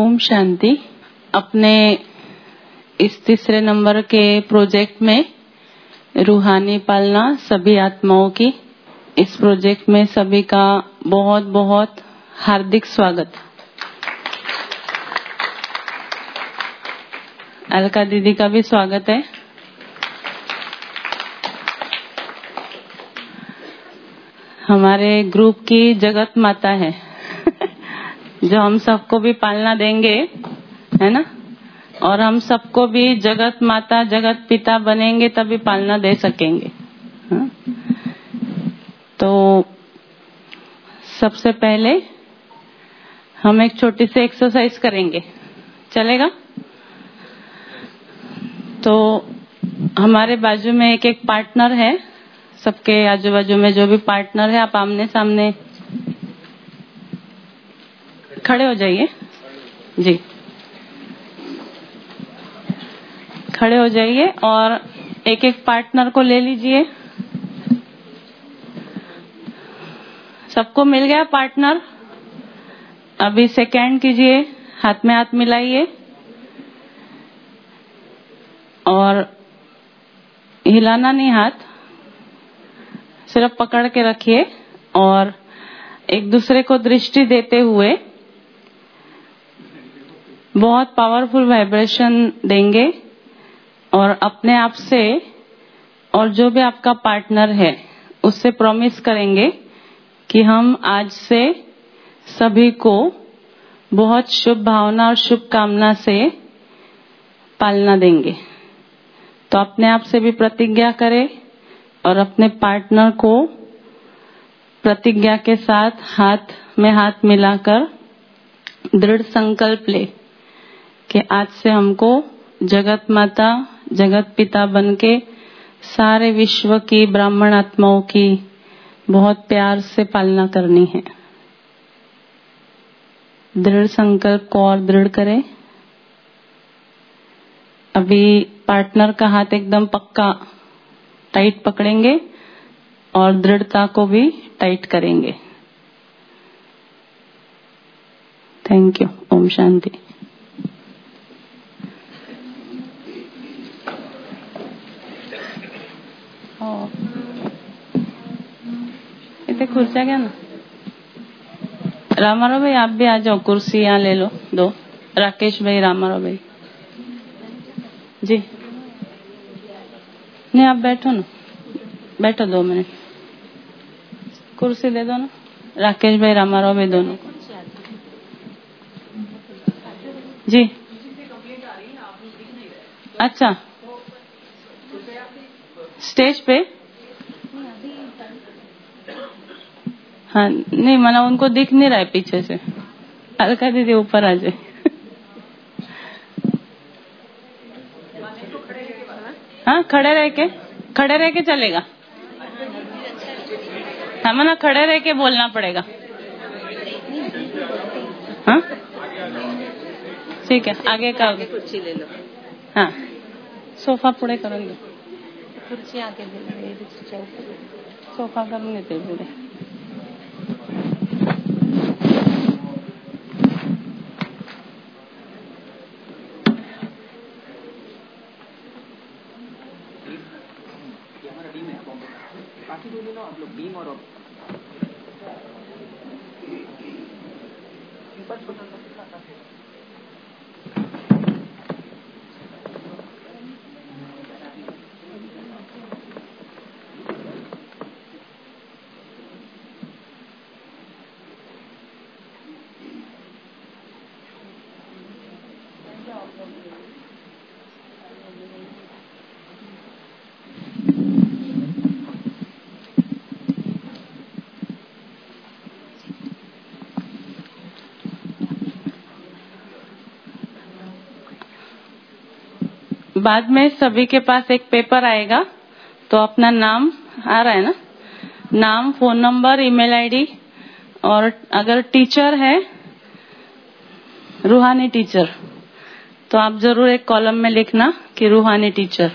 ओम शांति। अपने इस तीसरे नंबर के प्रोजेक्ट में रूहानी पालना सभी आत्माओं की, इस प्रोजेक्ट में सभी का बहुत बहुत हार्दिक स्वागत। अलका दीदी का भी स्वागत है। हमारे ग्रुप की जगत माता है जो हम सबको भी पालना देंगे, है ना। और हम सबको भी जगत माता जगत पिता बनेंगे तभी पालना दे सकेंगे। हाँ? तो सबसे पहले हम एक छोटी सी एक्सरसाइज करेंगे, चलेगा? तो हमारे बाजू में एक एक पार्टनर है, सबके आजू बाजू में जो भी पार्टनर है आप आमने सामने खड़े हो जाइए जी, खड़े हो जाइए और एक एक पार्टनर को ले लीजिए। सबको मिल गया पार्टनर? अभी सेकंड कीजिए, हाथ में हाथ मिलाइए और हिलाना नहीं, हाथ सिर्फ पकड़ के रखिए और एक दूसरे को दृष्टि देते हुए बहुत पावरफुल वाइब्रेशन देंगे और अपने आप से और जो भी आपका पार्टनर है उससे प्रॉमिस करेंगे कि हम आज से सभी को बहुत शुभ भावना और शुभकामना से पालना देंगे। तो अपने आप से भी प्रतिज्ञा करें और अपने पार्टनर को प्रतिज्ञा के साथ हाथ में हाथ मिलाकर दृढ़ संकल्प ले कि आज से हमको जगत माता जगत पिता बनके सारे विश्व की ब्राह्मण आत्माओं की बहुत प्यार से पालना करनी है। दृढ़ संकल्प को और दृढ़ करें। अभी पार्टनर का हाथ एकदम पक्का टाइट पकड़ेंगे और दृढ़ता को भी टाइट करेंगे। Thank you. ओम शांति। इतने कुर्सियाँ क्या ना, रामाराव भाई आप भी आ जाओ, कुर्सी यहाँ ले लो दो। राकेश भाई, रामाराव भाई जी, नहीं आप बैठो ना, बैठो 2 मिनट, कुर्सी दे दो ना। राकेश भाई रामाराव भाई दोनों जी। अच्छा, स्टेज पे हाँ, नहीं मना उनको दिख नहीं रहा है पीछे से। अलका दीदी ऊपर आ जाए। हाँ, खड़े रह के चलेगा। हाँ मना, खड़े रह के बोलना पड़ेगा। हाँ ठीक है, आगे का कुर्सी ले लो। हाँ, सोफा पुढे करून दे, कुर्सी आगे दे, सोफा करून देते पुढे। बाकी दो लोग आप लोग बीम और बाद में सभी के पास एक पेपर आएगा, तो अपना नाम आ रहा है ना, नाम, फोन नंबर, ईमेल आईडी और अगर टीचर है, रूहानी टीचर, तो आप जरूर एक कॉलम में लिखना कि रूहानी टीचर।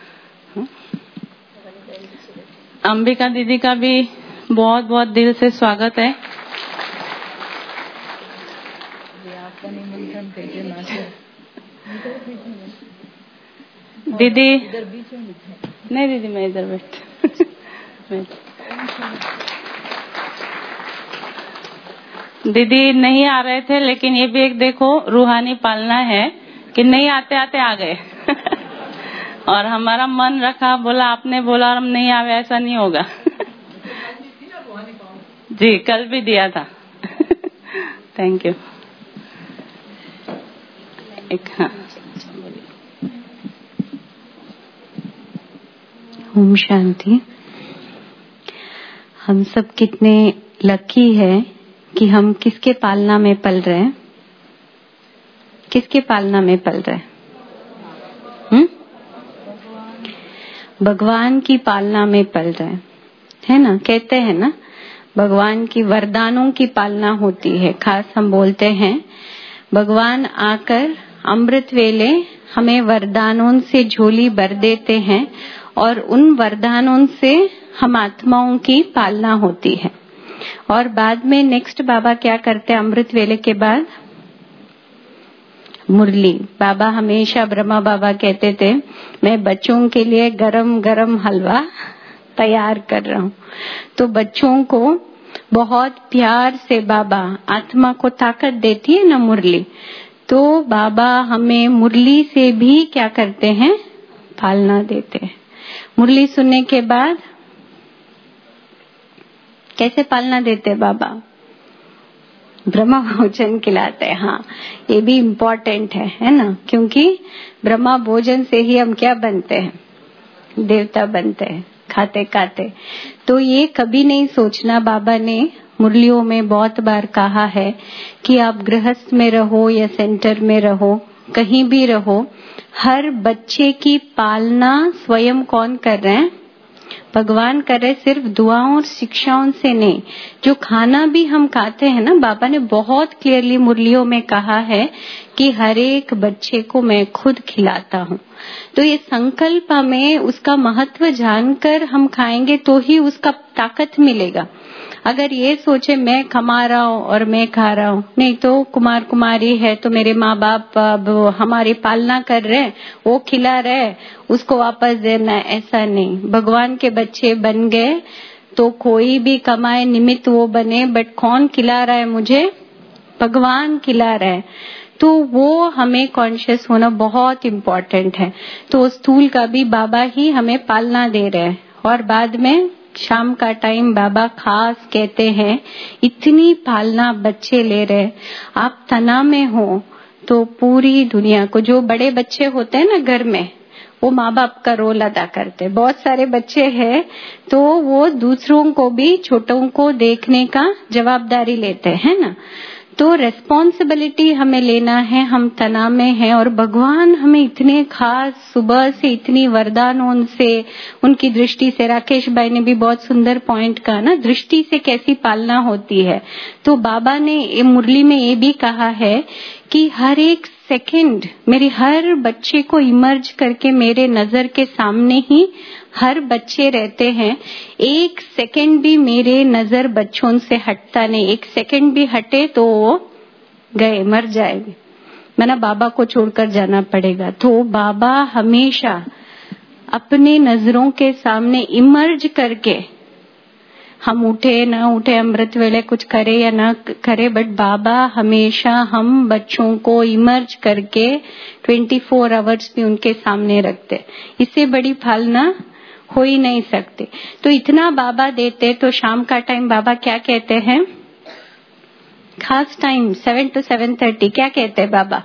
अंबिका दीदी का भी बहुत बहुत दिल से स्वागत है। दीदी नहीं, दीदी मैं इधर बैठ दीदी नहीं आ रहे थे, लेकिन ये भी एक देखो रूहानी पालना है कि नहीं आते आते आ गए और हमारा मन रखा, बोला आपने बोला और हम नहीं आवे, ऐसा नहीं होगा जी कल भी दिया था थैंक यू। एक हाँ ओम शांति। हम सब कितने लकी है कि हम किसके पालना में पल रहे हैं, किसके पालना में पल रहे हैं? भगवान की पालना में पल रहे हैं, है ना। कहते हैं ना भगवान की वरदानों की पालना होती है। खास हम बोलते हैं भगवान आकर अमृत वेले हमें वरदानों से झोली भर देते हैं और उन वरदानों से हम आत्माओं की पालना होती है। और बाद में नेक्स्ट बाबा क्या करते हैं अमृत वेले के बाद? मुरली। बाबा हमेशा ब्रह्मा बाबा कहते थे मैं बच्चों के लिए गरम गरम हलवा तैयार कर रहा हूँ। तो बच्चों को बहुत प्यार से बाबा आत्मा को ताकत देती है ना मुरली, तो बाबा हमें मुरली से भी क्या करते हैं? पालना देते हैं। मुरली सुनने के बाद कैसे पालना देते बाबा? ब्रह्मा भोजन खिलाते हैं। हाँ, ये भी इम्पोर्टेंट है ना, क्योंकि ब्रह्मा भोजन से ही हम क्या बनते हैं? देवता बनते हैं, खाते खाते। तो ये कभी नहीं सोचना, बाबा ने मुरलियों में बहुत बार कहा है कि आप गृहस्थ में रहो या सेंटर में रहो, कहीं भी रहो, हर बच्चे की पालना स्वयं कौन कर रहे हैं? भगवान कर रहे। सिर्फ दुआओं और शिक्षाओं से नहीं, जो खाना भी हम खाते हैं ना, बाबा ने बहुत क्लियरली मुरलियों में कहा है कि हर एक बच्चे को मैं खुद खिलाता हूँ। तो ये संकल्प हमें उसका महत्व जानकर हम खाएंगे तो ही उसका ताकत मिलेगा। अगर ये सोचे मैं कमा रहा हूँ और मैं खा रहा हूँ, नहीं तो कुमार कुमारी है तो मेरे माँ बाप अब हमारी पालना कर रहे हैं, वो खिला रहे, उसको वापस देना, ऐसा नहीं। भगवान के बच्चे बन गए तो कोई भी कमाए निमित्त वो बने, बट कौन खिला रहा है मुझे? भगवान खिला रहा है। तो वो हमें कॉन्शियस होना बहुत इम्पोर्टेंट है। तो स्थूल का भी बाबा ही हमें पालना दे रहे हैं। और बाद में शाम का टाइम बाबा खास कहते हैं इतनी पालना बच्चे ले रहे, आप तनाव में हो तो पूरी दुनिया को, जो बड़े बच्चे होते हैं ना घर में, वो माँ बाप का रोल अदा करते। बहुत सारे बच्चे हैं तो वो दूसरों को भी, छोटों को देखने का जवाबदारी लेते हैं ना। तो रेस्पॉन्सिबिलिटी हमें लेना है, हम तनाव में हैं और भगवान हमें इतने खास सुबह से इतनी वरदानों से, उनकी दृष्टि से, राकेश भाई ने भी बहुत सुंदर पॉइंट कहा ना, दृष्टि से कैसी पालना होती है। तो बाबा ने मुरली में ये भी कहा है कि हर एक सेकंड मेरे हर बच्चे को इमर्ज करके मेरे नजर के सामने ही हर बच्चे रहते हैं। एक सेकंड भी मेरे नजर बच्चों से हटता नहीं, एक सेकंड भी हटे तो वो गए, मर जाएंगे, मैंने बाबा को छोड़कर जाना पड़ेगा। तो बाबा हमेशा अपने नजरों के सामने इमर्ज करके, हम उठे न उठे, अमृत वेले कुछ करे या ना करे, बट बाबा हमेशा हम बच्चों को इमर्ज करके 24 आवर्स भी उनके सामने रखते। इससे बड़ी पालना हो ही नहीं सकती। तो इतना बाबा देते। तो शाम का टाइम बाबा क्या कहते हैं? खास टाइम 7 to 7:30 क्या कहते हैं बाबा?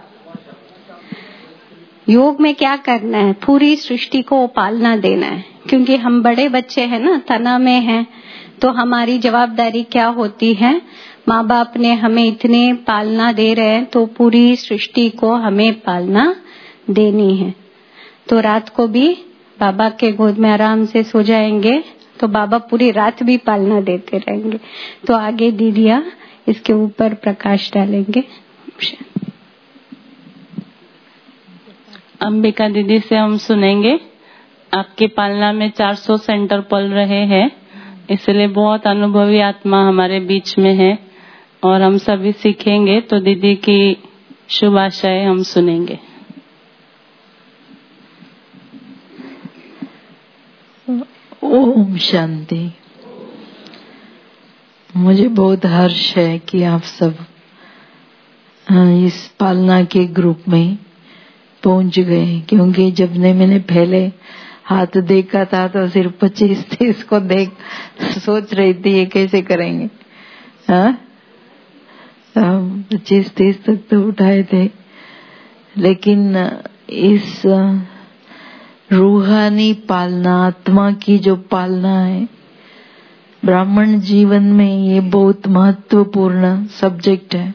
योग में क्या करना है? पूरी सृष्टि को पालना देना है। क्योंकि हम बड़े बच्चे हैं ना, तनाव में हैं, तो हमारी जवाबदारी क्या होती है? माँ बाप ने हमें इतने पालना दे रहे हैं तो पूरी सृष्टि को हमें पालना देनी है। तो रात को भी बाबा के गोद में आराम से सो जाएंगे तो बाबा पूरी रात भी पालना देते रहेंगे। तो आगे दीदियाँ इसके ऊपर प्रकाश डालेंगे। अंबिका दीदी से हम सुनेंगे। आपकी पालना में 400 सेंटर पल रहे हैं, इसलिए बहुत अनुभवी आत्मा हमारे बीच में है और हम सभी सीखेंगे। तो दीदी की शुभाशय हम सुनेंगे। ओम शांति। मुझे बहुत हर्ष है कि आप सब इस पालना के ग्रुप में पहुंच गए, क्योंकि जब मैंने पहले हाथ देखा था तो सिर्फ 25-30 को देख सोच रही थी ये कैसे करेंगे। 25-30 तक तो उठाए थे, लेकिन इस रूहानी पालना, आत्मा की जो पालना है ब्राह्मण जीवन में, ये बहुत महत्वपूर्ण सब्जेक्ट है,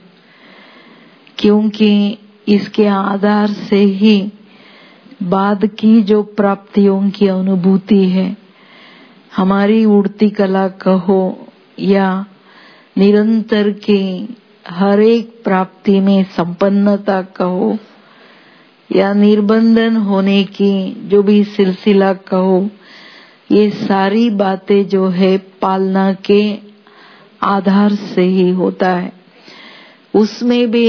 क्योंकि इसके आधार से ही बाद की जो प्राप्तियों की अनुभूति है, हमारी उड़ती कला कहो या निरंतर के हर एक प्राप्ति में संपन्नता कहो या निर्बंधन होने की जो भी सिलसिला कहो, ये सारी बातें जो है पालना के आधार से ही होता है। उसमें भी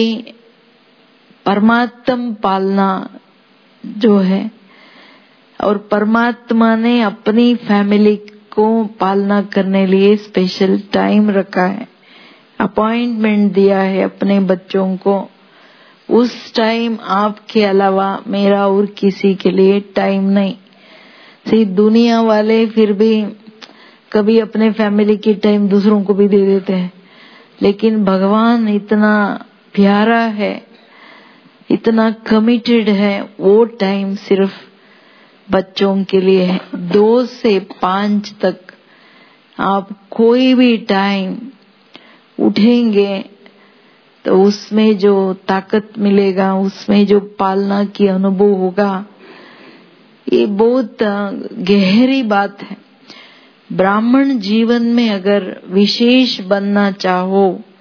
परमात्म पालना जो है, और परमात्मा ने अपनी फैमिली को पालना करने लिए स्पेशल टाइम रखा है, अपॉइंटमेंट दिया है अपने बच्चों को। उस टाइम आपके अलावा मेरा और किसी के लिए टाइम नहीं। सिर्फ दुनिया वाले फिर भी कभी अपने फैमिली की टाइम दूसरों को भी दे देते हैं, लेकिन भगवान इतना प्यारा है, इतना कमिटेड है, वो टाइम सिर्फ बच्चों के लिए है। 2 से 5 तक आप कोई भी टाइम उठेंगे तो उसमें जो ताकत मिलेगा, उसमें जो पालना की अनुभव होगा, ये बहुत गहरी बात है। ब्राह्मण जीवन में अगर विशेष बनना चाहो,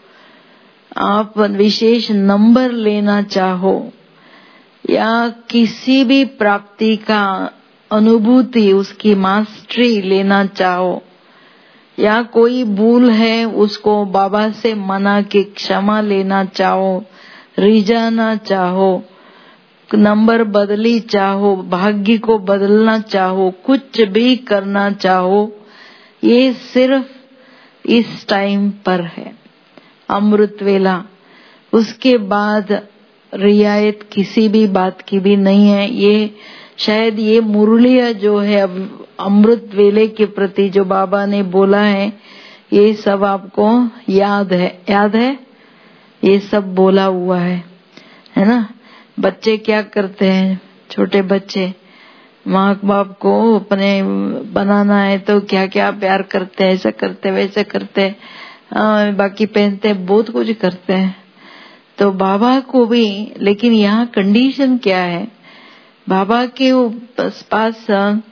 आप विशेष नंबर लेना चाहो या किसी भी प्राप्ति का अनुभूति, उसकी मास्टरी लेना चाहो, या कोई भूल है उसको बाबा से मना के क्षमा लेना चाहो, रिझाना चाहो, नंबर बदली चाहो, भाग्य को बदलना चाहो, कुछ भी करना चाहो, ये सिर्फ इस टाइम पर है, अमृत वेला। उसके बाद रियायत किसी भी बात की भी नहीं है। ये शायद ये मुरलिया जो है अमृत वेले के प्रति जो बाबा ने बोला है, ये सब आपको याद है, ये सब बोला हुआ है ना। बच्चे क्या करते हैं, छोटे बच्चे माँ बाप को अपने बनाना है तो क्या क्या प्यार करते हैं, ऐसा करते वैसे करते, बाकी पहनते, बहुत कुछ करते हैं। तो बाबा को भी, लेकिन यहाँ कंडीशन क्या है, बाबा के पास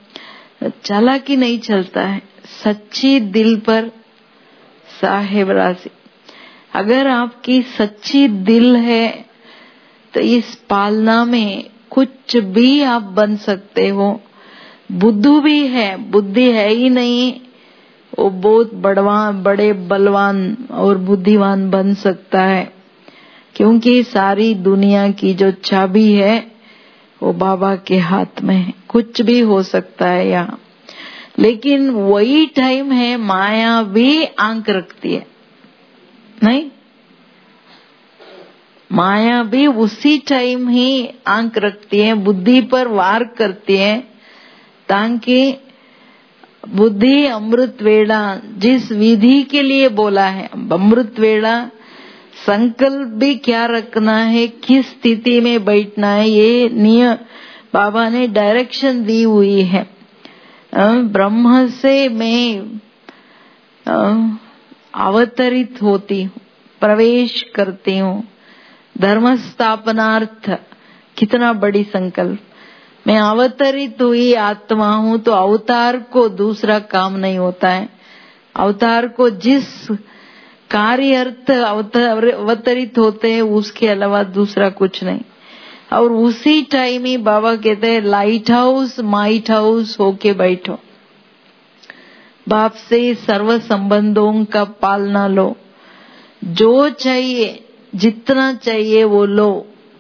चालाकी नहीं चलता है, सच्ची दिल पर साहेब राशि। अगर आपकी सच्ची दिल है तो इस पालना में कुछ भी आप बन सकते हो। बुद्धू भी है, बुद्धि है ही नहीं, वो बहुत बड़े बलवान और बुद्धिमान बन सकता है, क्योंकि सारी दुनिया की जो चाबी है वो बाबा के हाथ में है। कुछ भी हो सकता है यहाँ, लेकिन वही टाइम है माया भी आंख रखती है, नहीं, माया भी उसी टाइम ही आंख रखती है, बुद्धि पर वार करती है, ताकि बुद्धि अमृत वेला जिस विधि के लिए बोला है, अमृत वेला संकल्प भी क्या रखना है, किस स्थिति में बैठना है, ये नियम बाबा ने डायरेक्शन दी हुई है। ब्रह्म से मैं अवतरित होती हूँ, प्रवेश करती हूँ, धर्म स्थापनार्थ। कितना बड़ी संकल्प, मैं अवतरित हुई आत्मा हूँ, तो अवतार को दूसरा काम नहीं होता है। अवतार को जिस कार्य अर्थ अवतरित होते हैं उसके अलावा दूसरा कुछ नहीं। और उसी टाइम ही बाबा कहते हैं लाइट हाउस माइट हाउस होके बैठो, बाप से सर्व संबंधों का पालना लो, जो चाहिए जितना चाहिए वो लो,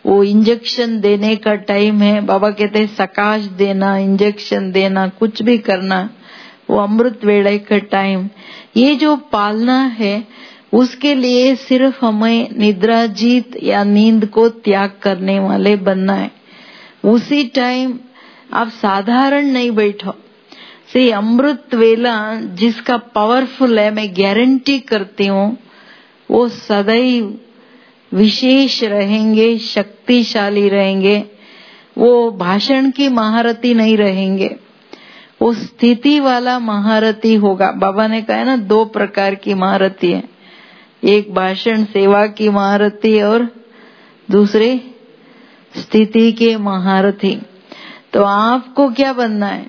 वो इंजेक्शन देने का टाइम है। बाबा कहते हैं सकाश देना, इंजेक्शन देना, कुछ भी करना, वो अमृत वेले का टाइम। ये जो पालना है उसके लिए सिर्फ हमें निद्रा जीत या नींद को त्याग करने वाले बनना है। उसी टाइम आप साधारण नहीं बैठो। से अमृत वेला जिसका पावरफुल है, मैं गारंटी करती हूँ वो सदैव विशेष रहेंगे, शक्तिशाली रहेंगे। वो भाषण की महारथी नहीं रहेंगे, वो स्थिति वाला महारथी होगा। बाबा ने कहा है ना, 2 प्रकार की महारथी है, एक भाषण सेवा की महारथी और दूसरे स्थिति के महारथी। तो आपको क्या बनना है?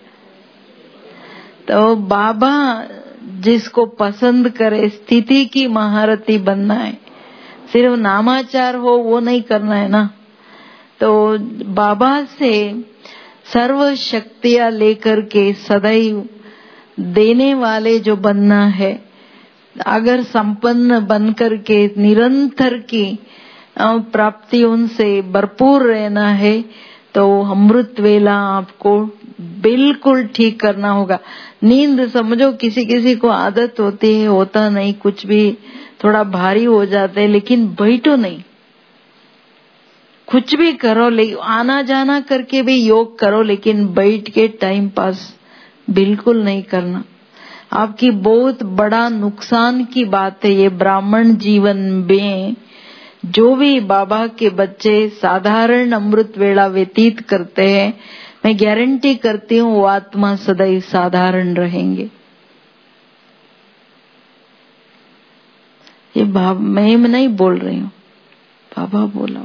तो बाबा जिसको पसंद करे स्थिति की महारथी बनना है। सिर्फ नामाचार हो वो नहीं करना है ना। तो बाबा से सर्व शक्तियां लेकर के सदैव देने वाले जो बनना है, अगर संपन्न बनकर के निरंतर की प्राप्ति उनसे भरपूर रहना है तो अमृत वेला आपको बिल्कुल ठीक करना होगा। नींद समझो, किसी किसी को आदत होती है, होता नहीं, कुछ भी थोड़ा भारी हो जाते, लेकिन बैठो नहीं, कुछ भी करो, लेकिन आना जाना करके भी योग करो, लेकिन बैठ के टाइम पास बिल्कुल नहीं करना। आपकी बहुत बड़ा नुकसान की बात है ये। ब्राह्मण जीवन में जो भी बाबा के बच्चे साधारण अमृत वेला व्यतीत करते हैं, मैं गारंटी करती हूँ वो आत्मा सदैव साधारण रहेंगे। ये मैं नहीं बोल रही हूँ, बाबा बोला।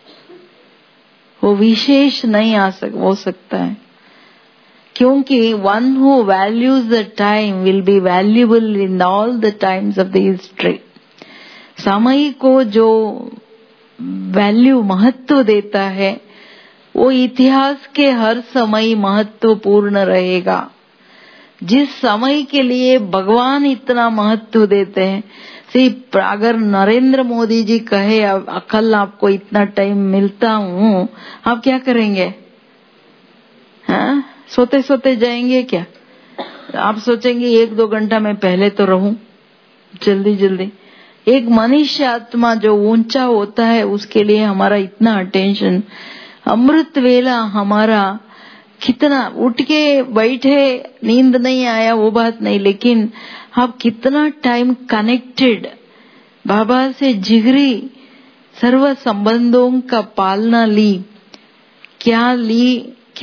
वो विशेष नहीं हो सकता है, क्योंकि one who values the time will be valuable in all the times of the history. समय को जो वैल्यू महत्व देता है वो इतिहास के हर समय महत्वपूर्ण रहेगा। जिस समय के लिए भगवान इतना महत्व देते हैं, सिर्फ अगर नरेंद्र मोदी जी कहे कल आपको इतना टाइम मिलता हूँ, आप क्या करेंगे? हाँ, सोते सोते जाएंगे क्या? आप सोचेंगे 1-2 घंटा मैं पहले तो रहूं, जल्दी जल्दी। एक मनुष्य आत्मा जो ऊंचा होता है उसके लिए हमारा इतना अटेंशन। अमृत वेला हमारा कितना, उठ के बैठे, नींद नहीं आया वो बात नहीं, लेकिन आप कितना टाइम कनेक्टेड बाबा से, जिगरी सर्व संबंधों का पालना ली, क्या ली,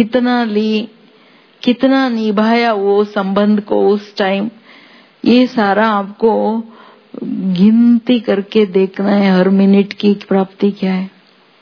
कितना निभाया वो संबंध को उस टाइम, ये सारा आपको गिनती करके देखना है। हर मिनट की प्राप्ति क्या है।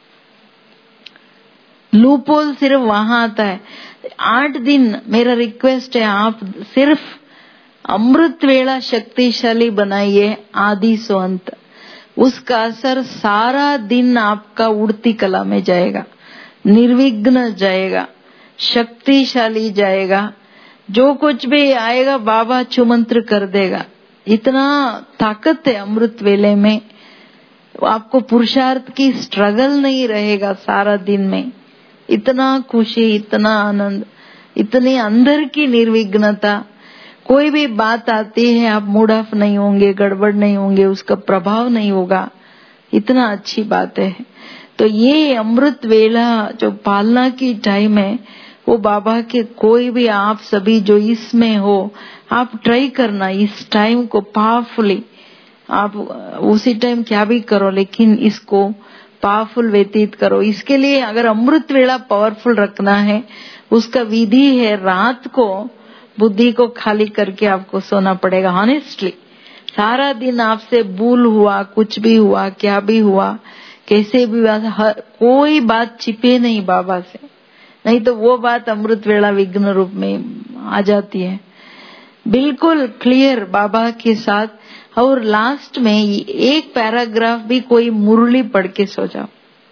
लूपोल सिर्फ वहां आता है। 8 दिन मेरा रिक्वेस्ट है, आप सिर्फ अमृत वेला शक्तिशाली बनाइए आदि से अंत। उसका असर सारा दिन आपका उड़ती कला में जाएगा, निर्विघ्न जाएगा, शक्तिशाली जाएगा। जो कुछ भी आएगा बाबा छुमंत्र कर देगा। इतना ताकत है अमृत वेले में, आपको पुरुषार्थ की स्ट्रगल नहीं रहेगा सारा दिन में। इतना खुशी, इतना आनंद, इतनी अंदर की निर्विघ्नता। कोई भी बात आती है आप मूड ऑफ नहीं होंगे, गड़बड़ नहीं होंगे, उसका प्रभाव नहीं होगा। इतना अच्छी बात है। तो ये अमृत वेला जो पालना की टाइम है वो बाबा के, कोई भी आप सभी जो इसमें हो, आप ट्राई करना इस टाइम को पावरफुली। आप उसी टाइम क्या भी करो, लेकिन इसको पावरफुल व्यतीत करो। इसके लिए अगर अमृत वेला पावरफुल रखना है, उसका विधि है रात को बुद्धि को खाली करके आपको सोना पड़ेगा। ऑनेस्टली सारा दिन आपसे भूल हुआ, कुछ भी हुआ, क्या भी हुआ, कैसे भी हुआ, कोई बात छिपे नहीं बाबा से, नहीं तो वो बात अमृत वेला विघ्न रूप में आ जाती है। बिल्कुल क्लियर बाबा के साथ। और लास्ट में एक पैराग्राफ भी कोई मुरली पढ़ के सो जाओ।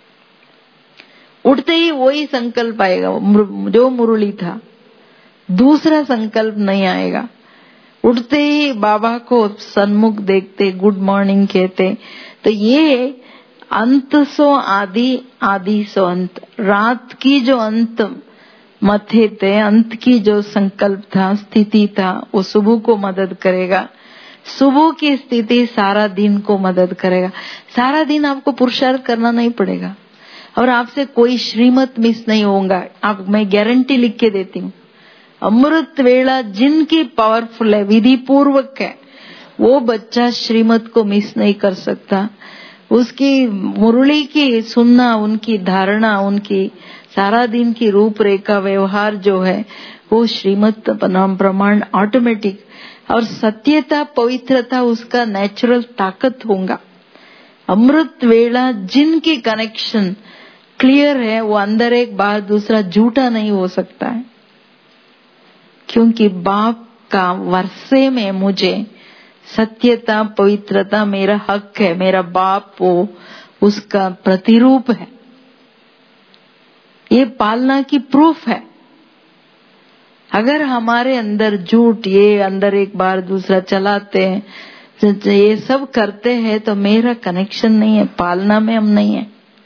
उठते ही वही संकल्प आएगा जो मुरली था, दूसरा संकल्प नहीं आएगा। उठते ही बाबा को सन्मुख देखते, गुड मॉर्निंग कहते। तो ये अंत सो आदि, आदि सो अंत। रात की जो अंत मथे थे, अंत की जो संकल्प था, स्थिति था, वो सुबह को मदद करेगा। सुबह की स्थिति सारा दिन को मदद करेगा। सारा दिन आपको पुरुषार्थ करना नहीं पड़ेगा और आपसे कोई श्रीमत मिस नहीं होगा। आप, मैं गारंटी लिख के देती हूँ। अमृत वेला जिनकी पावरफुल है, विधि पूर्वक है, वो बच्चा श्रीमत को मिस नहीं कर सकता। उसकी मुरली की सुनना, उनकी धारणा, उनकी सारा दिन की रूपरेखा, व्यवहार जो है वो श्रीमत बनाम प्रमाण ऑटोमेटिक। और सत्यता, पवित्रता उसका नेचुरल ताकत होगा। अमृत वेला जिनकी कनेक्शन क्लियर है, वो अंदर एक बार दूसरा झूठा नहीं हो सकता है, क्योंकि बाप का वर्षे में मुझे सत्यता, पवित्रता मेरा हक है। मेरा बाप वो उसका प्रतिरूप है। ये पालना की प्रूफ है। अगर हमारे अंदर झूठ, ये अंदर एक बार दूसरा चलाते हैं, ये सब करते हैं, तो मेरा कनेक्शन नहीं है, पालना में हम नहीं है।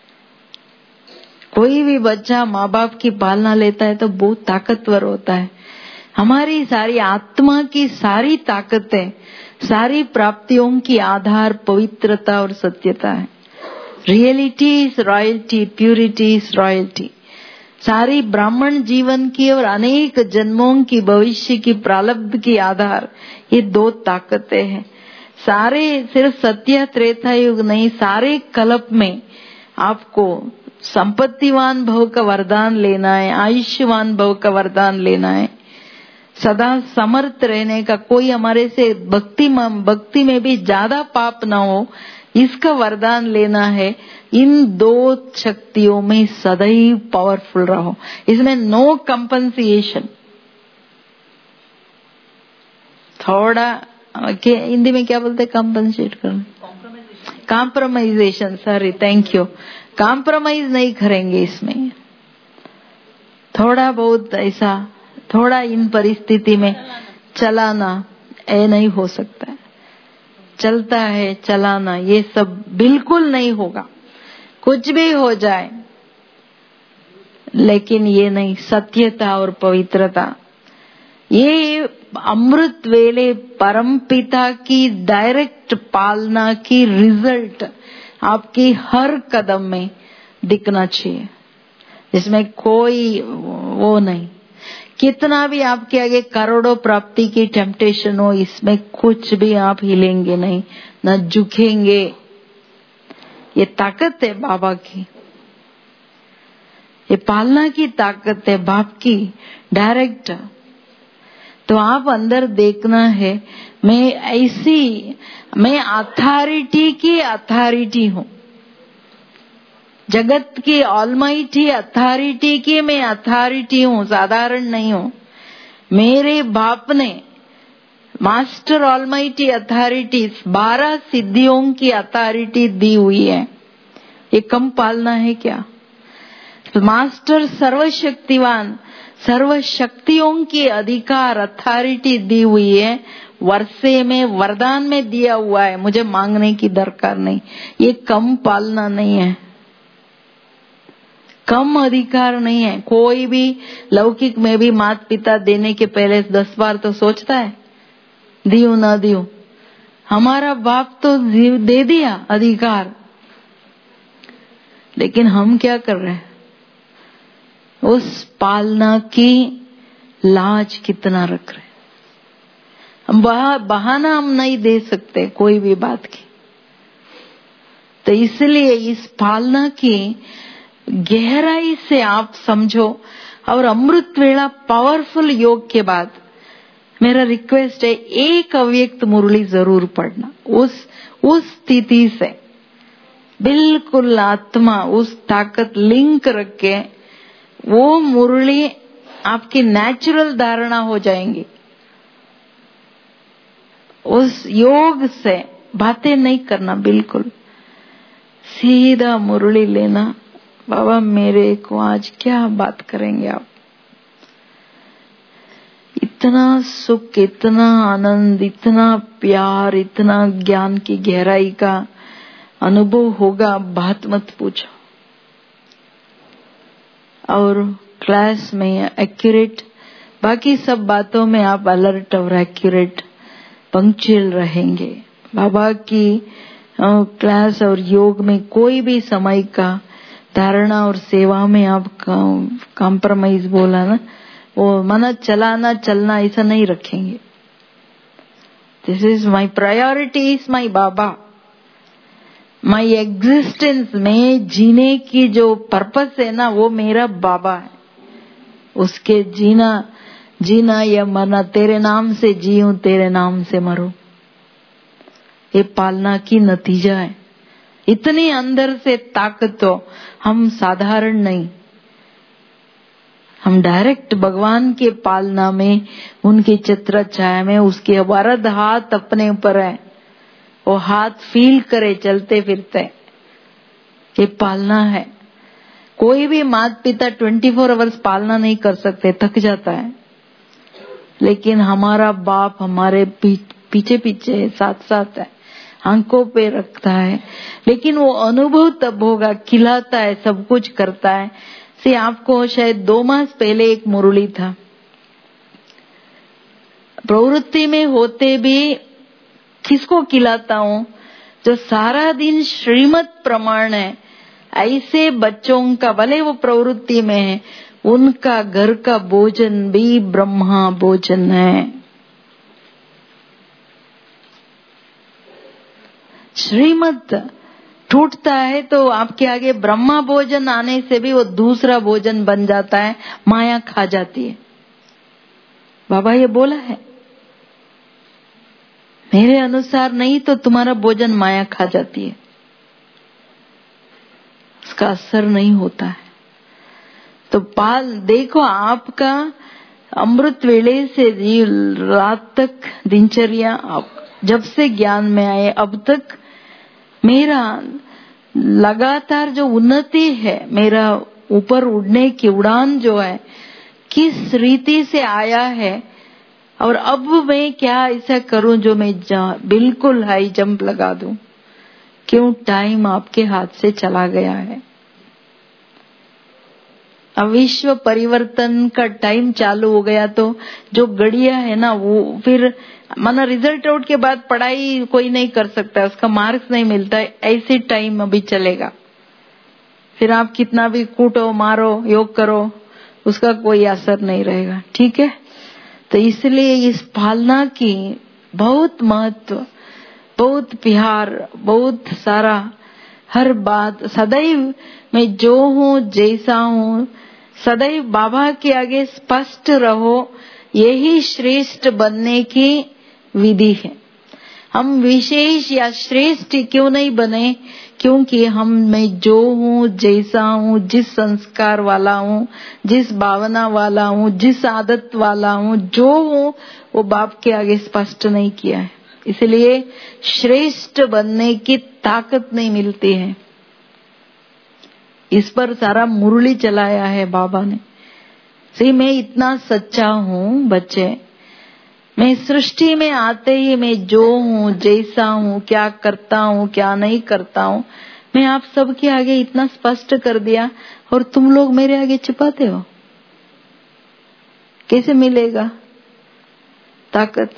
कोई भी बच्चा माँ बाप की पालना लेता है तो बहुत ताकतवर होता है। हमारी सारी आत्मा की सारी ताकतें, सारी प्राप्तियों की आधार पवित्रता और सत्यता है। Reality is royalty, purity is royalty. सारी ब्राह्मण जीवन की और अनेक जन्मों की भविष्य की प्रारब्ध की आधार ये दो ताकतें हैं। सारे सिर्फ सत्य त्रेता युग नहीं, सारे कल्प में आपको संपत्तिवान भव का वरदान लेना है, आयुष्यवान भव का वरदान लेना है, सदा समर्थ रहने का, कोई हमारे से भक्ति में भी ज्यादा पाप ना हो, इसका वरदान लेना है। इन दो शक्तियों में सदैव पावरफुल रहो। इसमें नो कंपनसेशन। थोड़ा हिंदी में क्या बोलते हैं, कंपनसेट करना, compromisation, sorry, thank you. Compromise नहीं करेंगे इसमें। थोड़ा बहुत ऐसा, थोड़ा इन परिस्थिति में चलाना, ये नहीं हो सकता है। चलता है चलाना, ये सब बिल्कुल नहीं होगा। कुछ भी हो जाए, लेकिन ये नहीं, सत्यता और पवित्रता, ये अमृत वेले परमपिता की डायरेक्ट पालना की रिजल्ट आपकी हर कदम में दिखना चाहिए, जिसमें कोई वो नहीं। कितना भी आपके आगे करोड़ों प्राप्ति की टेम्पटेशन हो, इसमें कुछ भी आप हिलेंगे नहीं, न झुकेंगे। ये ताकत है बाबा की, ये पालना की ताकत है बाप की डायरेक्ट। तो आप अंदर देखना है, मैं अथॉरिटी की अथॉरिटी हूँ, जगत की ऑलमाइटी अथॉरिटी की मैं अथॉरिटी हूँ, साधारण नहीं हूँ। मेरे बाप ने मास्टर ऑलमाइटी अथॉरिटी 12 सिद्धियों की अथॉरिटी दी हुई है। ये कम पालना है क्या? मास्टर सर्वशक्तिवान, सर्व शक्तियों की अधिकार अथॉरिटी दी हुई है, वर्षे में वरदान में दिया हुआ है, मुझे मांगने की दरकार नहीं। ये कम पालना नहीं है, कम अधिकार नहीं है। कोई भी लौकिक में भी माता पिता देने के पहले 10 बार तो सोचता है, दियो ना दियो। हमारा बाप तो दे दिया अधिकार, लेकिन हम क्या कर रहे हैं? उस पालना की लाज कितना रख रहे हैं। हम बहाना हम नहीं दे सकते कोई भी बात की। तो इसलिए इस पालना की गहराई से आप समझो। और अमृत वेला पावरफुल योग के बाद मेरा रिक्वेस्ट है, एक अव्यक्त मुरली जरूर पढ़ना। उस स्थिति से बिल्कुल आत्मा, उस ताकत लिंक रख के वो मुरली आपकी नेचुरल धारणा हो जाएंगी। उस योग से बातें नहीं करना, बिल्कुल सीधा मुरली लेना। बाबा मेरे को आज क्या बात करेंगे आप? इतना सुख, इतना आनंद, इतना प्यार, इतना ज्ञान की गहराई का अनुभव होगा, बात मत पूछो। और क्लास में एक्यूरेट, बाकी सब बातों में आप अलर्ट और एक्यूरेट पंक्चुअल रहेंगे। बाबा की क्लास और योग में कोई भी समय का धारणा और सेवा में आप कॉम्प्रोमाइज बोला ना, वो मन चलाना चलना ऐसा नहीं रखेंगे। This is my priority, is my बाबा। माई एग्जिस्टेंस में जीने की जो पर्पस है ना, वो मेरा बाबा है। उसके जीना या मरना, तेरे नाम से जीऊं तेरे नाम से मरूं, ये पालना की नतीजा है। इतनी अंदर से ताकत तो हम साधारण नहीं, हम डायरेक्ट भगवान के पालना में, उनकी चित्र छाया में, उसके वरद हाथ अपने ऊपर है, वो हाथ फील करे चलते फिरते, ये पालना है। कोई भी माता पिता 24 आवर्स पालना नहीं कर सकते, थक जाता है। लेकिन हमारा बाप हमारे पीछे पीछे साथ साथ है, आंखों पे रखता है। लेकिन वो अनुभव तब होगा, खिलाता है, सब कुछ करता है। से आपको शायद 2 मास पहले एक मुरली था, प्रवृत्ति में होते भी किसको खिलाता हूँ, जो सारा दिन श्रीमत प्रमाण है, ऐसे बच्चों का, भले वो प्रवृत्ति में है, उनका घर का भोजन भी ब्रह्मा भोजन है। श्रीमत टूटता है तो आपके आगे ब्रह्मा भोजन आने से भी वो दूसरा भोजन बन जाता है, माया खा जाती है। बाबा ये बोला है, मेरे अनुसार नहीं तो तुम्हारा भोजन माया खा जाती है, उसका असर नहीं होता है। तो देखो आपका अमृत वेले से रात तक दिनचर्या, जब से ज्ञान में आए अब तक मेरा लगातार जो उन्नति है, मेरा ऊपर उड़ने की उड़ान जो है, किस रीति से आया है, और अब मैं क्या ऐसा करूं जो मैं बिल्कुल हाई जंप लगा दूं। क्यों? टाइम आपके हाथ से चला गया है। अब विश्व परिवर्तन का टाइम चालू हो गया तो जो गड़िया है ना, वो फिर माना रिजल्ट आउट के बाद पढ़ाई कोई नहीं कर सकता, उसका मार्क्स नहीं मिलता, ऐसे टाइम अभी चलेगा। फिर आप कितना भी कूटो मारो योग करो, उसका कोई असर नहीं रहेगा। ठीक है, तो इसलिए इस पालना की बहुत महत्व, बहुत प्यार, बहुत सारा, हर बात सदैव मैं जो हूँ जैसा हूँ, सदैव बाबा के आगे स्पष्ट रहो, यही श्रेष्ठ बनने की विधि है। हम विशेष या श्रेष्ठ क्यों नहीं बने? क्योंकि मैं जो हूँ जैसा हूँ, जिस संस्कार वाला हूँ, जिस भावना वाला हूँ, जिस आदत वाला हूँ, जो हूँ वो बाप के आगे स्पष्ट नहीं किया है, इसलिए श्रेष्ठ बनने की ताकत नहीं मिलती है। इस पर सारा मुरली चलाया है बाबा ने। सही, मैं इतना सच्चा हूँ बच्चे, मैं सृष्टि में आते ही मैं जो हूँ जैसा हूँ, क्या करता हूँ क्या नहीं करता हूँ, मैं आप सबके आगे इतना स्पष्ट कर दिया, और तुम लोग मेरे आगे छिपाते हो, कैसे मिलेगा ताकत?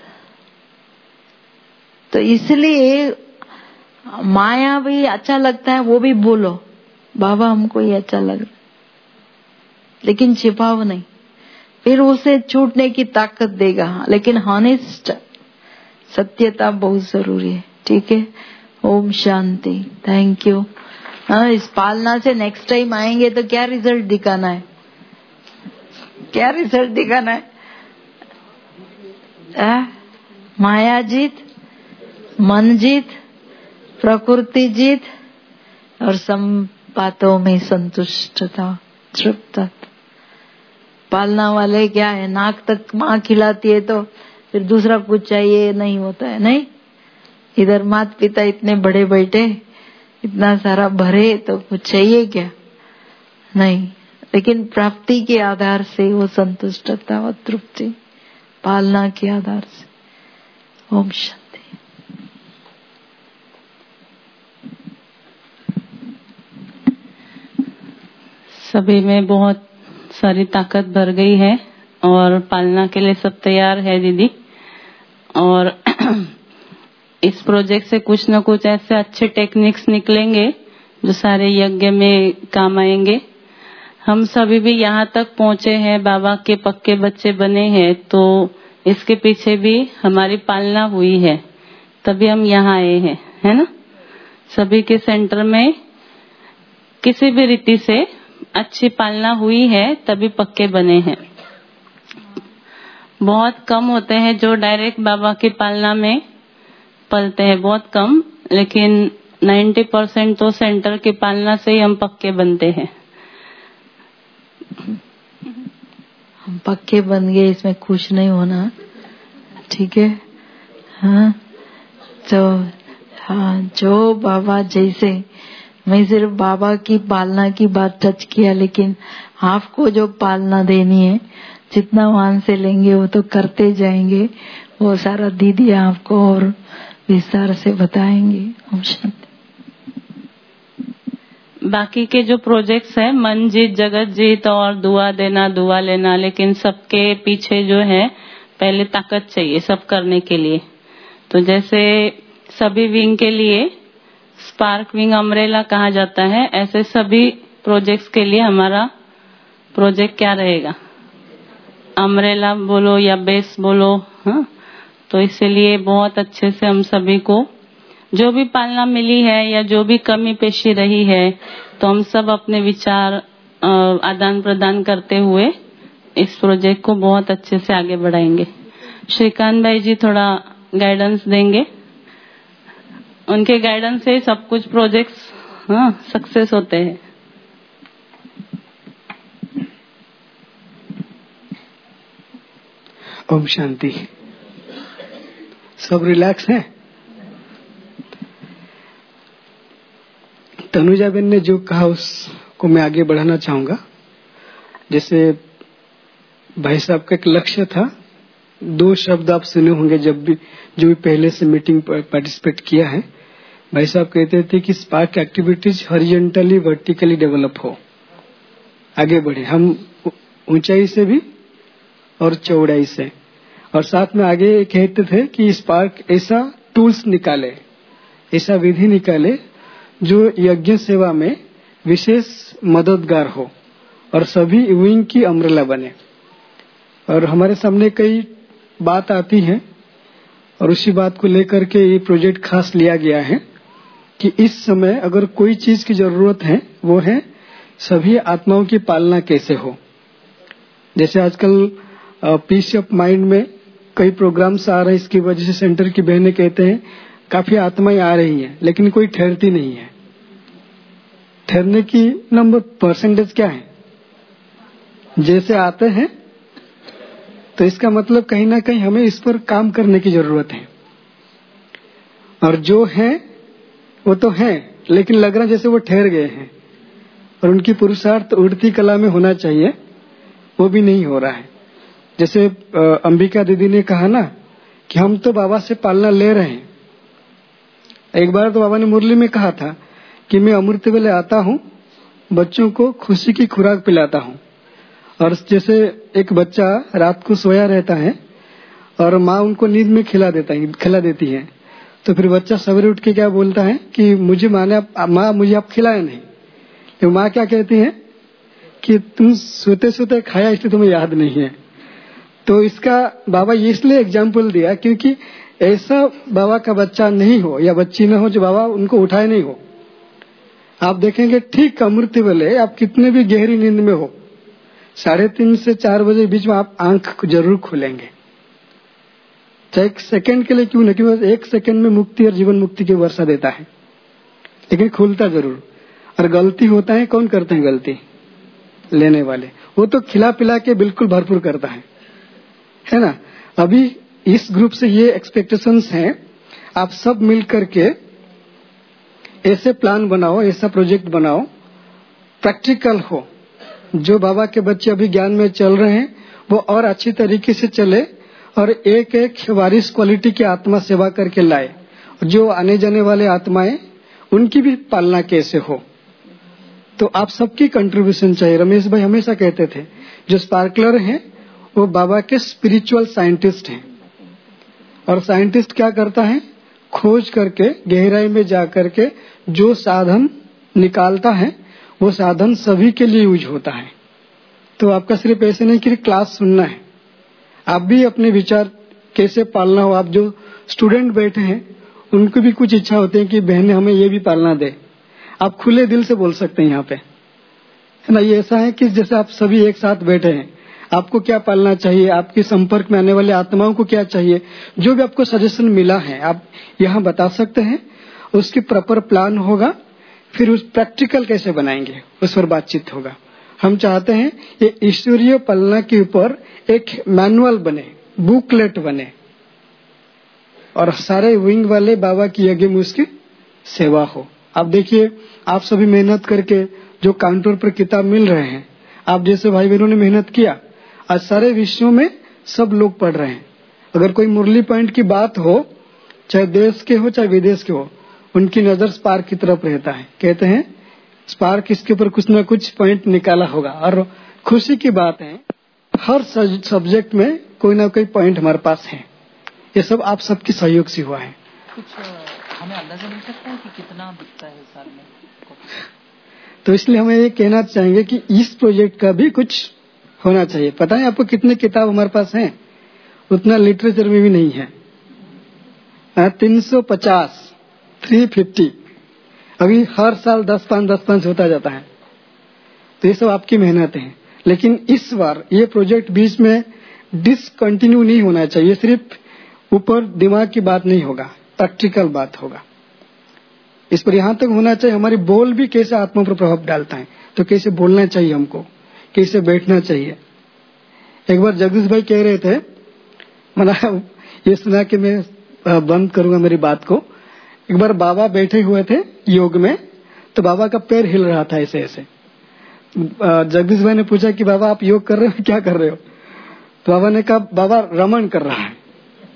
तो इसलिए माया भी अच्छा लगता है, वो भी बोलो बाबा हमको ये अच्छा लग रहा, लेकिन छिपाओ नहीं, फिर उसे छूटने की ताकत देगा। लेकिन हॉनेस्ट, सत्यता बहुत जरूरी है। ठीक है, ओम शांति। Thank you. इस पालना से नेक्स्ट टाइम आएंगे तो क्या रिजल्ट दिखाना है? क्या रिजल्ट दिखाना है? माया जीत, मन जीत, प्रकृति जीत, और सब बातों में संतुष्टता, तृप्तता। पालना वाले क्या है, नाक तक माँ खिलाती है तो फिर दूसरा कुछ चाहिए नहीं होता है। नहीं, इधर माता पिता इतने बड़े बैठे, इतना सारा भरे, तो कुछ चाहिए क्या? नहीं, लेकिन प्राप्ति के आधार से वो संतुष्टता और तृप्ति, पालना के आधार से। ओम शांति। सभी में बहुत सारी ताकत भर गई है और पालना के लिए सब तैयार है दीदी। और इस प्रोजेक्ट से कुछ न कुछ ऐसे अच्छे टेक्निक्स निकलेंगे जो सारे यज्ञ में काम आएंगे। हम सभी भी यहाँ तक पहुँचे हैं, बाबा के पक्के बच्चे बने हैं, तो इसके पीछे भी हमारी पालना हुई है, तभी हम यहाँ आए हैं, है ना। सभी के सेंटर में किसी भी रीति से अच्छी पालना हुई है, तभी पक्के बने हैं। बहुत कम होते हैं जो डायरेक्ट बाबा की पालना में पलते हैं, बहुत कम, लेकिन 90% तो सेंटर की पालना से ही हम पक्के बनते हैं। हम पक्के बन गए, इसमें खुश नहीं होना, ठीक है। हाँ, तो हाँ, जो बाबा जैसे, मैं सिर्फ बाबा की पालना की बात टच किया, लेकिन आपको जो पालना देनी है, जितना वहां से लेंगे वो तो करते जाएंगे, वो सारा दीदी आपको और विस्तार से बताएंगे। बाकी के जो प्रोजेक्ट्स है, मन जीत जगत जीत और दुआ देना दुआ लेना, लेकिन सबके पीछे जो है पहले ताकत चाहिए सब करने के लिए। तो जैसे सभी विंग के लिए स्पार्क विंग अम्ब्रेला कहा जाता है, ऐसे सभी प्रोजेक्ट्स के लिए हमारा प्रोजेक्ट क्या रहेगा, अम्ब्रेला बोलो या बेस बोलो। हाँ, तो इसलिए बहुत अच्छे से हम सभी को जो भी पालना मिली है या जो भी कमी पेशी रही है, तो हम सब अपने विचार आदान प्रदान करते हुए इस प्रोजेक्ट को बहुत अच्छे से आगे बढ़ाएंगे। श्रीकांत भाई जी थोड़ा गाइडेंस देंगे, उनके गाइडेंस से सब कुछ प्रोजेक्ट्स सक्सेस होते हैं। ओम शांति। सब रिलैक्स हैं? तनुजाबेन ने जो कहा उसको मैं आगे बढ़ाना चाहूंगा। जैसे भाई साहब का एक लक्ष्य था, 2 शब्द आप सुने होंगे जब भी जो भी पहले से मीटिंग पर पार्टिसिपेट किया है। भाई साहब कहते थे कि spark activities horizontally vertically develop हो, आगे बढ़े हम ऊंचाई से भी और चौड़ाई से। और साथ में आगे कहते थे कि स्पार्क ऐसा टूल्स निकाले, ऐसा विधि निकाले जो यज्ञ सेवा में विशेष मददगार हो और सभी विंग की अम्ब्रेला बने। और हमारे सामने कई बात आती है और उसी बात को लेकर के ये प्रोजेक्ट खास लिया गया है कि इस समय अगर कोई चीज की जरूरत है वो है सभी आत्माओं की पालना कैसे हो। जैसे आजकल पीस ऑफ माइंड में कई प्रोग्राम्स आ रहे हैं, इसकी वजह से सेंटर की बहनें कहते हैं काफी आत्माएं आ रही हैं, लेकिन कोई ठहरती नहीं है। ठहरने की नंबर परसेंटेज क्या है? जैसे आते हैं, तो इसका मतलब कहीं ना कहीं हमें इस पर काम करने की जरूरत है। और जो है वो तो है, लेकिन लग रहा जैसे वो ठहर गए हैं और उनकी पुरुषार्थ उड़ती कला में होना चाहिए, वो भी नहीं हो रहा है। जैसे अंबिका दीदी ने कहा ना कि हम तो बाबा से पालना ले रहे हैं। एक बार तो बाबा ने मुरली में कहा था कि मैं अमृत वेले आता हूँ, बच्चों को खुशी की खुराक पिलाता हूँ। और जैसे एक बच्चा रात को सोया रहता है और माँ उनको नींद में खिला देती है, तो फिर बच्चा सवेरे उठ के क्या बोलता है कि मुझे माँ मुझे आप खिलाए नहीं। तो माँ क्या कहती है कि तुम सोते सोते खाया इसलिए तुम्हें याद नहीं है। तो इसका बाबा ये इसलिए एग्जाम्पल दिया क्योंकि ऐसा बाबा का बच्चा नहीं हो या बच्ची न हो जो बाबा उनको उठाए नहीं हो। आप देखेंगे ठीक अमृत वेले आप कितने भी गहरी नींद में हो, 3:30 से 4 बजे बीच में आप आंख जरूर खोलेंगे, चाहे 1 सेकंड के लिए क्यों नहीं, क्योंकि 1 सेकंड में मुक्ति और जीवन मुक्ति की वर्षा देता है, लेकिन खुलता जरूर। और गलती होता है, कौन करते हैं गलती? लेने वाले। वो तो खिला पिला के बिल्कुल भरपूर करता है ना। अभी इस ग्रुप से ये एक्सपेक्टेशंस हैं, आप सब मिल करके ऐसे प्लान बनाओ, ऐसा प्रोजेक्ट बनाओ, प्रैक्टिकल हो, जो बाबा के बच्चे अभी ज्ञान में चल रहे हैं वो और अच्छी तरीके से चले और एक एक वारिस क्वालिटी की आत्मा सेवा करके लाए। जो आने जाने वाले आत्माएं उनकी भी पालना कैसे हो, तो आप सबकी कंट्रीब्यूशन चाहिए। रमेश भाई हमेशा कहते थे जो स्पार्कलर हैं वो बाबा के स्पिरिचुअल साइंटिस्ट हैं। और साइंटिस्ट क्या करता है, खोज करके गहराई में जा करके जो साधन निकालता है वो साधन सभी के लिए यूज होता है। तो आपका सिर्फ ऐसे नहीं कि क्लास सुनना है, आप भी अपने विचार कैसे पालना हो। आप जो स्टूडेंट बैठे हैं उनको भी कुछ इच्छा होती है कि बहनें हमें ये भी पालना दे, आप खुले दिल से बोल सकते हैं यहाँ पे, है ना। ये ऐसा है कि जैसे आप सभी एक साथ बैठे हैं, आपको क्या पालना चाहिए, आपके संपर्क में आने वाले आत्माओं को क्या चाहिए, जो भी आपको सजेशन मिला है आप यहाँ बता सकते हैं। उसकी प्रॉपर प्लान होगा, फिर उस प्रैक्टिकल कैसे बनाएंगे उस पर बातचीत होगा। हम चाहते हैं ये ईश्वरीय पालना के ऊपर एक मैनुअल बने, बुकलेट बने, और सारे विंग वाले बाबा की यज्ञ में उसकी सेवा हो। आप देखिए, आप सभी मेहनत करके जो काउंटर पर किताब मिल रहे हैं, आप जैसे भाई बहनों ने मेहनत किया, आज सारे विषयों में सब लोग पढ़ रहे हैं। अगर कोई मुरली पॉइंट की बात हो, चाहे देश के हो चाहे विदेश के हो, उनकी नजर स्पार्क की तरफ रहता है। कहते हैं स्पार्क इसके ऊपर कुछ न कुछ पॉइंट निकाला होगा। और खुशी की बात है हर सब्जेक्ट में कोई ना कोई पॉइंट हमारे पास है। ये सब आप सबकी सहयोग से हुआ है। कुछ हमें अंदाजा मिल सकता है कि कितना बिकता है साल में? तो इसलिए हमें ये कहना चाहेंगे कि इस प्रोजेक्ट का भी कुछ होना चाहिए। पता है आपको कितने किताब हमारे पास हैं? उतना लिटरेचर में भी नहीं है। 350, 350, अभी हर साल 10-5 होता जाता है। तो ये सब आपकी मेहनत है। लेकिन इस बार ये प्रोजेक्ट बीच में डिसकंटिन्यू नहीं होना चाहिए। सिर्फ ऊपर दिमाग की बात नहीं होगा, प्रैक्टिकल बात होगा। इस पर यहाँ तक होना चाहिए हमारी बोल भी कैसे आत्मा पर प्रभाव डालता है। तो कैसे बोलना चाहिए हमको, कैसे बैठना चाहिए। एक बार जगदीश भाई कह रहे थे, मना ये सुना कि मैं बंद करूंगा मेरी बात को। एक बार बाबा बैठे हुए थे योग में, तो बाबा का पैर हिल रहा था ऐसे ऐसे। जगदीश भाई ने पूछा कि बाबा आप योग कर रहे हो, क्या कर रहे हो? तो बाबा ने कहा बाबा रमण कर रहा है।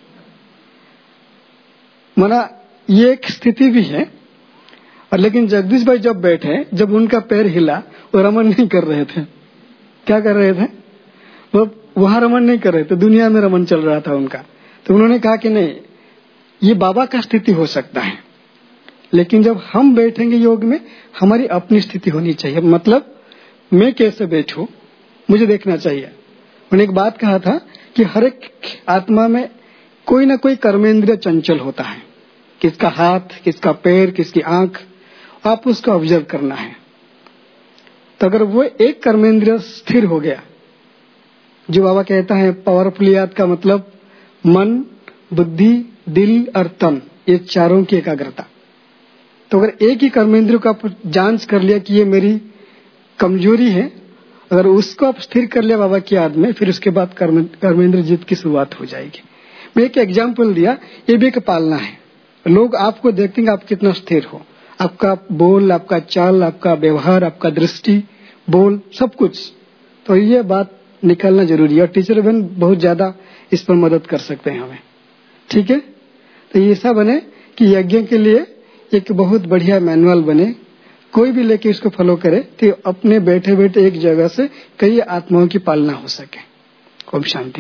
मना ये एक स्थिति भी है। और लेकिन जगदीश भाई जब बैठे, जब उनका पैर हिला, वो रमन नहीं कर रहे थे। क्या कर रहे थे? वो वहां रमन नहीं कर रहे थे, दुनिया में रमन चल रहा था उनका। तो उन्होंने कहा कि नहीं, ये बाबा का स्थिति हो सकता है, लेकिन जब हम बैठेंगे योग में हमारी अपनी स्थिति होनी चाहिए। मतलब मैं कैसे बैठूं मुझे देखना चाहिए। उन्होंने एक बात कहा था कि हर एक आत्मा में कोई ना कोई कर्मेंद्रिय चंचल होता है, किसका हाथ, किसका पैर, किसकी आंख, आप उसको ऑब्जर्व करना है। तो अगर वो एक कर्मेंद्रिय स्थिर हो गया, जो बाबा कहता है पावरफुल याद का मतलब मन, बुद्धि, दिल और तन, ये चारों की एकाग्रता। तो अगर एक ही कर्मेंद्रिय का जांच कर लिया कि ये मेरी कमजोरी है, अगर उसको आप स्थिर कर लिया बाबा की याद में, फिर उसके बाद कर्मेंद्र जीत की शुरुआत हो जाएगी। मैं एक एग्जाम्पल दिया, ये भी एक पालना है। लोग आपको देखेंगे आप कितना स्थिर हो, आपका बोल, आपका चाल, आपका व्यवहार, आपका दृष्टि, बोल, सब कुछ। तो ये बात निकालना जरूरी है। और टीचर बहन बहुत ज्यादा इस पर मदद कर सकते हैं हमें। ठीक है, तो ये ऐसा बने कि यज्ञ के लिए एक बहुत बढ़िया मैनुअल बने, कोई भी लेके इसको फॉलो करे तो अपने बैठे बैठे एक जगह से कई आत्माओं की पालना हो सके। ओम शांति।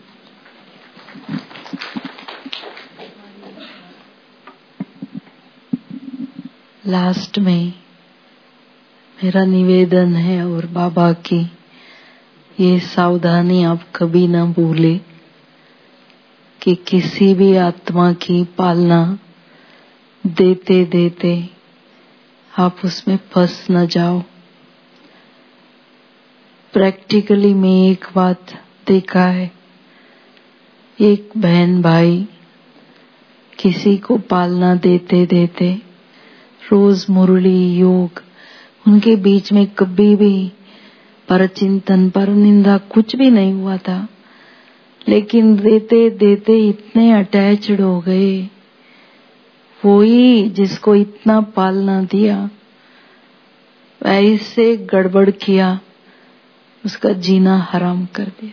लास्ट में मेरा निवेदन है और बाबा की ये सावधानी आप कभी ना भूले कि किसी भी आत्मा की पालना देते देते आप उसमें फंस न जाओ। प्रैक्टिकली मैं एक बात देखा है, एक बहन भाई किसी को पालना देते देते रोज मुरली, योग, उनके बीच में कभी भी परचिंतन, पर निंदा कुछ भी नहीं हुआ था। लेकिन देते देते इतने अटैच्ड हो गए, वही जिसको इतना पालना दिया वैसे गड़बड़ किया, उसका जीना हराम कर दिया।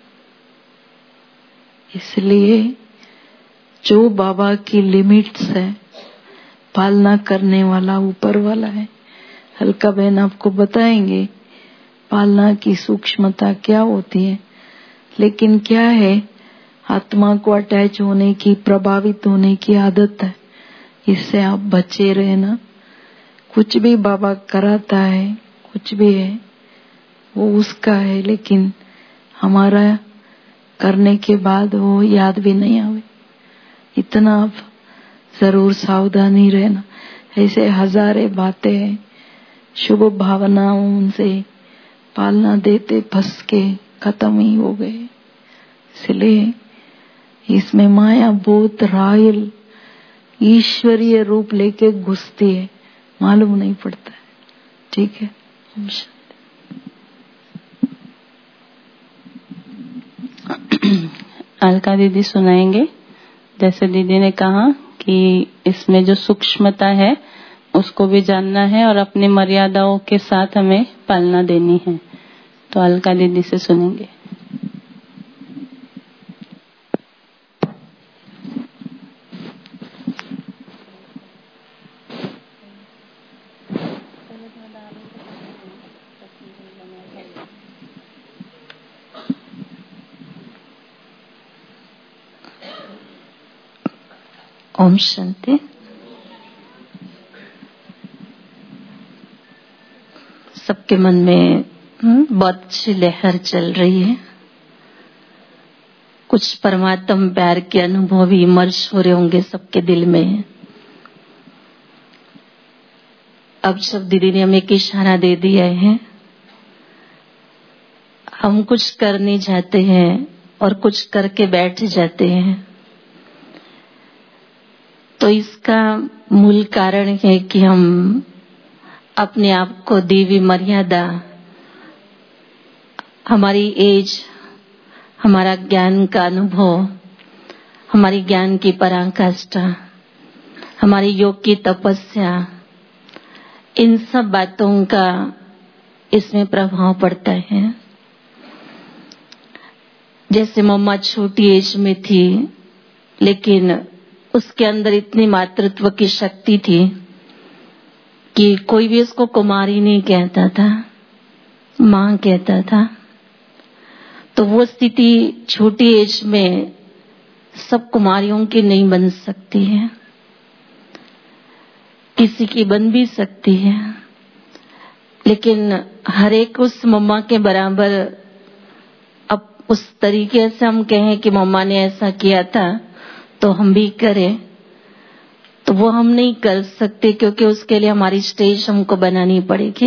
इसलिए जो बाबा की लिमिट्स है, पालना करने वाला ऊपर वाला है, हल्का बहन आपको बताएंगे पालना की सूक्ष्मता क्या होती है। लेकिन क्या है, आत्मा को अटैच होने की, प्रभावित होने की आदत है, इससे आप बचे रहना। कुछ भी बाबा कराता है, कुछ भी है वो उसका है, लेकिन हमारा करने के बाद वो याद भी नहीं आवे, इतना आप जरूर सावधानी रहना। ऐसे हजारे बातें हैं, शुभ भावनाओं से पालना देते फंस के खत्म ही हो गए। इसलिए इसमें माया बहुत रायल ईश्वरीय रूप लेके घुसती है, मालूम नहीं पड़ता है। ठीक है, ओम शांति। अलका दीदी सुनाएंगे। जैसे दीदी ने कहा कि इसमें जो सूक्ष्मता है उसको भी जानना है और अपनी मर्यादाओं के साथ हमें पालना देनी है, तो अलका दीदी से सुनेंगे। ओम शांति। सबके मन में बहुत अच्छी लहर चल रही है। कुछ परमात्मा प्यार के अनुभव भी इमर्ज हो रहे होंगे सबके दिल में। अब सब दीदी ने हमें एक इशारा दे दिया है, हम कुछ करने जाते हैं और कुछ करके बैठ जाते हैं। तो इसका मूल कारण है कि हम अपने आप को देवी मर्यादा, हमारी एज, हमारा ज्ञान का अनुभव, हमारी ज्ञान की पराकाष्ठा, हमारी योग की तपस्या, इन सब बातों का इसमें प्रभाव पड़ता है। जैसे मम्मा छोटी एज में थी, लेकिन उसके अंदर इतनी मातृत्व की शक्ति थी कि कोई भी उसको कुमारी नहीं कहता था, माँ कहता था। तो वो स्थिति छोटी एज में सब कुमारियों की नहीं बन सकती है, किसी की बन भी सकती है, लेकिन हर एक उस मम्मा के बराबर अब उस तरीके से हम कहें कि मम्मा ने ऐसा किया था तो हम भी करें, तो वो हम नहीं कर सकते, क्योंकि उसके लिए हमारी स्टेज हमको बनानी पड़ेगी।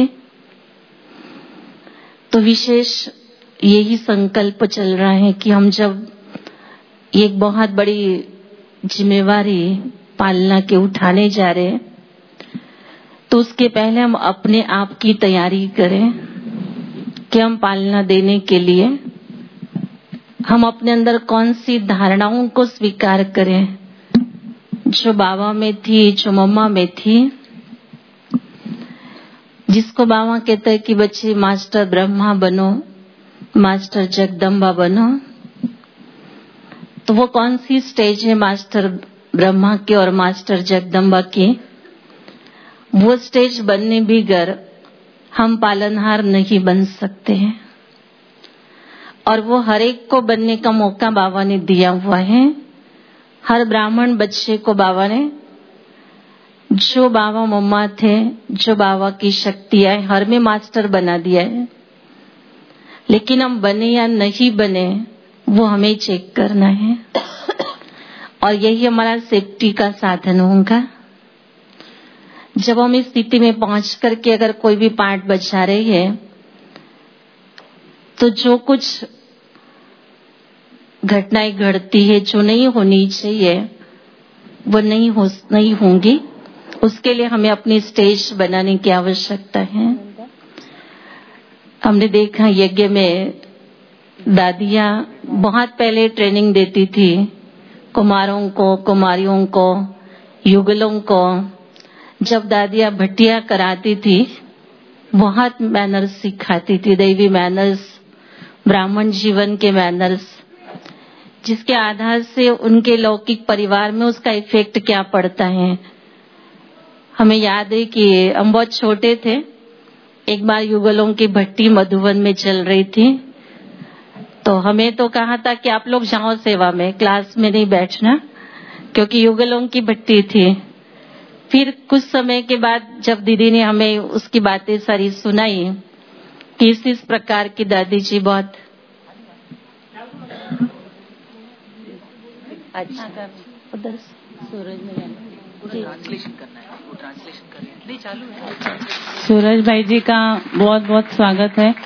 तो विशेष यही संकल्प चल रहा है कि हम जब एक बहुत बड़ी जिम्मेवारी पालना के उठाने जा रहे हैं, तो उसके पहले हम अपने आप की तैयारी करें कि हम पालना देने के लिए हम अपने अंदर कौन सी धारणाओं को स्वीकार करें जो बाबा में थी, जो मम्मा में थी। जिसको बाबा कहते हैं कि बच्चे मास्टर ब्रह्मा बनो, मास्टर जगदम्बा बनो। तो वो कौन सी स्टेज है मास्टर ब्रह्मा की और मास्टर जगदम्बा की? वो स्टेज बनने बिगर हम पालनहार नहीं बन सकते हैं, और वो हर एक को बनने का मौका बाबा ने दिया हुआ है। हर ब्राह्मण बच्चे को बाबा ने, जो बाबा मम्मा थे, जो बाबा की शक्तियां हर में मास्टर बना दिया है। लेकिन हम बने या नहीं बने वो हमें चेक करना है, और यही हमारा सेफ्टी का साधन होगा। जब हम इस स्थिति में पहुंच करके अगर कोई भी पार्ट बचा रही है, तो जो कुछ घटनाएं घटती है जो नहीं होनी चाहिए वो नहीं होंगी। उसके लिए हमें अपनी स्टेज बनाने की आवश्यकता है। हमने देखा यज्ञ में दादियां बहुत पहले ट्रेनिंग देती थी कुमारों को, कुमारियों को, युगलों को। जब दादियां भट्टियां कराती थी बहुत मैनर्स सिखाती थी, दैवी मैनर्स, ब्राह्मण जीवन के मैनर्स, जिसके आधार से उनके लौकिक परिवार में उसका इफेक्ट क्या पड़ता है। हमें याद है कि हम बहुत छोटे थे एक बार युगलों की भट्टी मधुबन में चल रही थी, तो हमें तो कहा था कि आप लोग जाओ सेवा में, क्लास में नहीं बैठना, क्योंकि युगलों की भट्टी थी। फिर कुछ समय के बाद जब दीदी ने हमें उसकी बातें सारी सुनाई कि इस प्रकार की दादी जी बहुत अच्छा उधर सूरज में ट्रांसलेशन करना है, वो ट्रांसलेशन कर रहे हैं। नहीं चालू है। सूरज भाई जी का बहुत बहुत स्वागत है।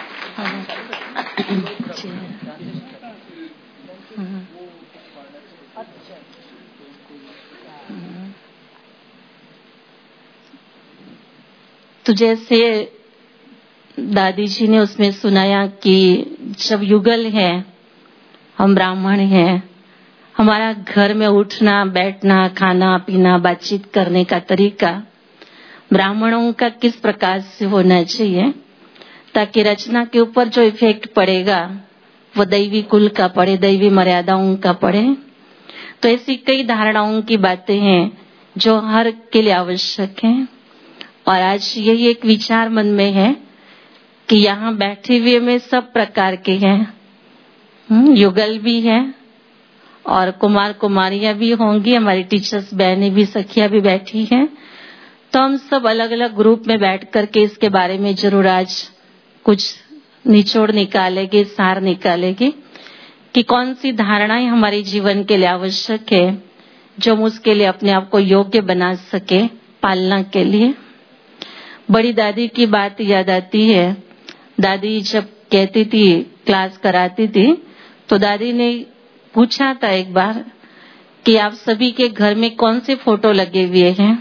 तो जैसे दादी जी ने उसमें सुनाया कि जब युगल है, हम ब्राह्मण हैं, हमारा घर में उठना बैठना खाना पीना बातचीत करने का तरीका ब्राह्मणों का किस प्रकार से होना चाहिए, ताकि रचना के ऊपर जो इफेक्ट पड़ेगा वो दैवी कुल का पड़े, दैवी मर्यादाओं का पड़े। तो ऐसी कई धारणाओं की बातें हैं जो हर के लिए आवश्यक हैं। और आज यही एक विचार मन में है कि यहाँ बैठे हुए में सब प्रकार के हैं, युगल भी है और कुमार कुमारियां भी होंगी, हमारी टीचर्स बहनें भी सखियां भी बैठी हैं। तो हम सब अलग अलग ग्रुप में बैठ करके इसके बारे में जरूर आज कुछ निचोड़ निकालेंगे, सार निकालेंगे कि कौन सी धारणाएं हमारे जीवन के लिए आवश्यक है, जो हम उसके लिए अपने आप को योग्य बना सके पालना के लिए। बड़ी दादी की बात याद आती है। दादी जब कहती थी, क्लास कराती थी, तो दादी ने पूछा था एक बार कि आप सभी के घर में कौन से फोटो लगे हुए हैं,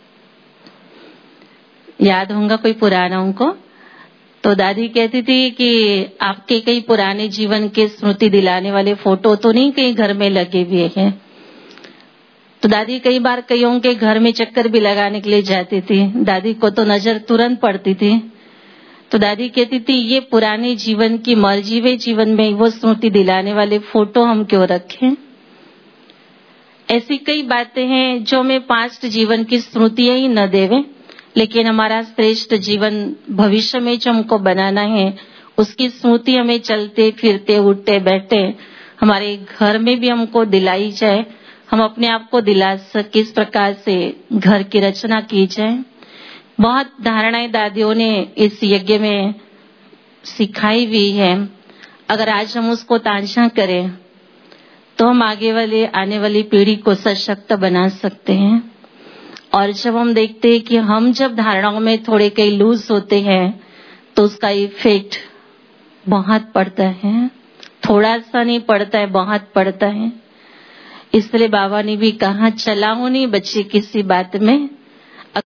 याद होगा कोई पुरानों को। तो दादी कहती थी कि आपके कई पुराने जीवन के स्मृति दिलाने वाले फोटो तो नहीं कहीं घर में लगे हुए हैं। तो दादी कई बार कईयों के घर में चक्कर भी लगाने के लिए जाती थी, दादी को तो नजर तुरंत पड़ती थी। तो दादी कहती थी ये पुराने जीवन की मर्जी हुए जीवन में वो स्मृति दिलाने वाले फोटो हम क्यों रखें। ऐसी कई बातें हैं जो हमें पास्ट जीवन की स्मृतियां ही न देवे, लेकिन हमारा श्रेष्ठ जीवन भविष्य में जो हमको बनाना है उसकी स्मृति हमें चलते फिरते उठते बैठते हमारे घर में भी हमको दिलाई जाए, हम अपने आप को दिला सके, इस प्रकार से घर की रचना की जाए। बहुत धारणाएं दादियों ने इस यज्ञ में सिखाई हुई है। अगर आज हम उसको ताज़ा करें तो हम आने वाली पीढ़ी को सशक्त बना सकते हैं। और जब हम देखते हैं कि हम जब धारणाओं में थोड़े कई लूज होते हैं तो उसका इफेक्ट बहुत पड़ता है, थोड़ा सा नहीं पड़ता है, बहुत पड़ता है। इसलिए बाबा ने भी कहा चलाओ नहीं बच्चे किसी बात में,